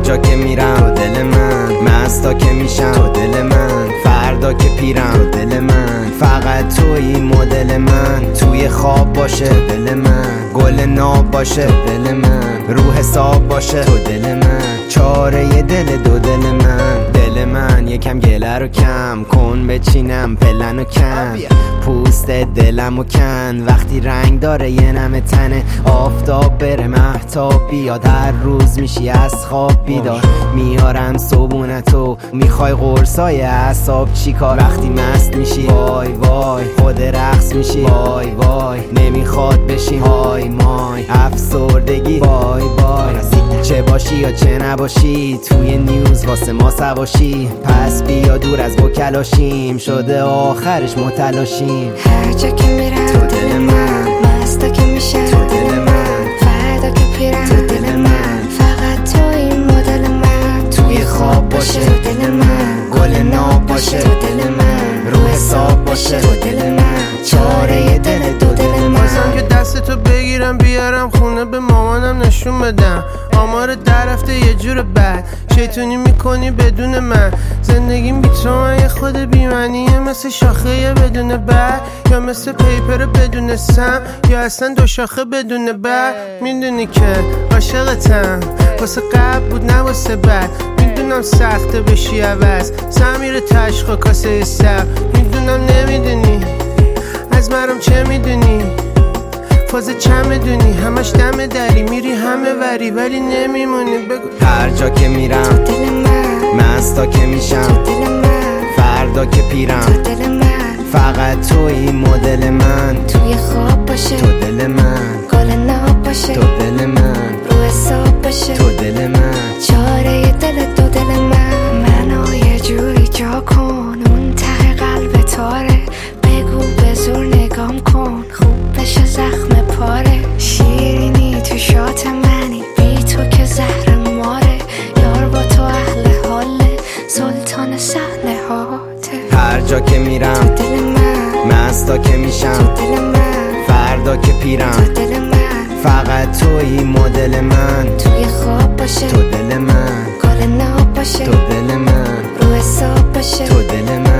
جا که میرم تو دل من، مستا که میشم تو دل من، فردا که پیرم تو دل من، فقط توی مدل من، توی خواب باشه تو دل من، گل ناب باشه تو دل من، روح حساب باشه تو دل من، چاره دل دو دل من. دل من یکم گله رو کم کن، بچینم پلن و کن، پوست دلم و کن، وقتی رنگ داره یه نم تنه، آفتاب بره مهتاب بیاد، هر روز میشی از خواب بیدار، میارم صبونتو، میخوای قرصای اعصاب چیکار، وقتی مست میشی وای وای خود رقص میشی وای وای، نمیخواد بشی های مای، افسردگی وای وای، چه باشی یا چه نباشی توی نیوز واسه ما سواشی، پس بیا دور از وکلاشیم، شده آخرش متلاشیم. هر جا که میرم تو دل من، مستا که میشم تو دل من، فردا که پیرم تو دل من، فقط تو این مدل من، توی خواب باشه تو دل من، گل ناب باشه تو دل من، روح حساب باشه تو دل من، چاره دل دو دل من. بازم که دستتو بگیرم بیارم خونه به مامانم نشون بدم، آمار در رفته یه جور بد، شیطونی میکنی بدون من، زندگیم بی تو من یه خود بیمعنیه، مثل شاخه یه بدون بر، یا مثل پیپر بدون سم، یا اصلا دو شاخه بدون بر. میدونی که عاشقتم، واسه قبل بود نه واسه بعد، میدونم سخته بشی عوض، سمیر تشخ و کاسه سب، میدونم نمیدونی از مرم چه میدونی، فاز چه میدونی، همش دم دری، میری همه وری ولی نمیمونی. بگو هر جا که میرم تو دل من، مستا که میشم تو دل من، فردا که پیرم تو دل من، فقط توی مدل من، توی خواب باشه تو دل من، گل ناب باشه تو دل من، رو حساب باشه تو دل من، چاره دل دو دل من. منو یه جوری جا کن اون ته قلب تاره، بگو به زور نگام کن خوب بشه زخم پاره، شیرینی تو شات منی بی تو که زهر ماره، یار با تو اهل حاله سلطان صحنه هاته. هر جا که میرم تو دل من، مستا که میشم تو دل من، فردا که پیرم تو دل من، فقط توی مدل من، توی خواب باشه تو دل من، گل ناب باشه تو دل من، رو حساب باشه تو دل من.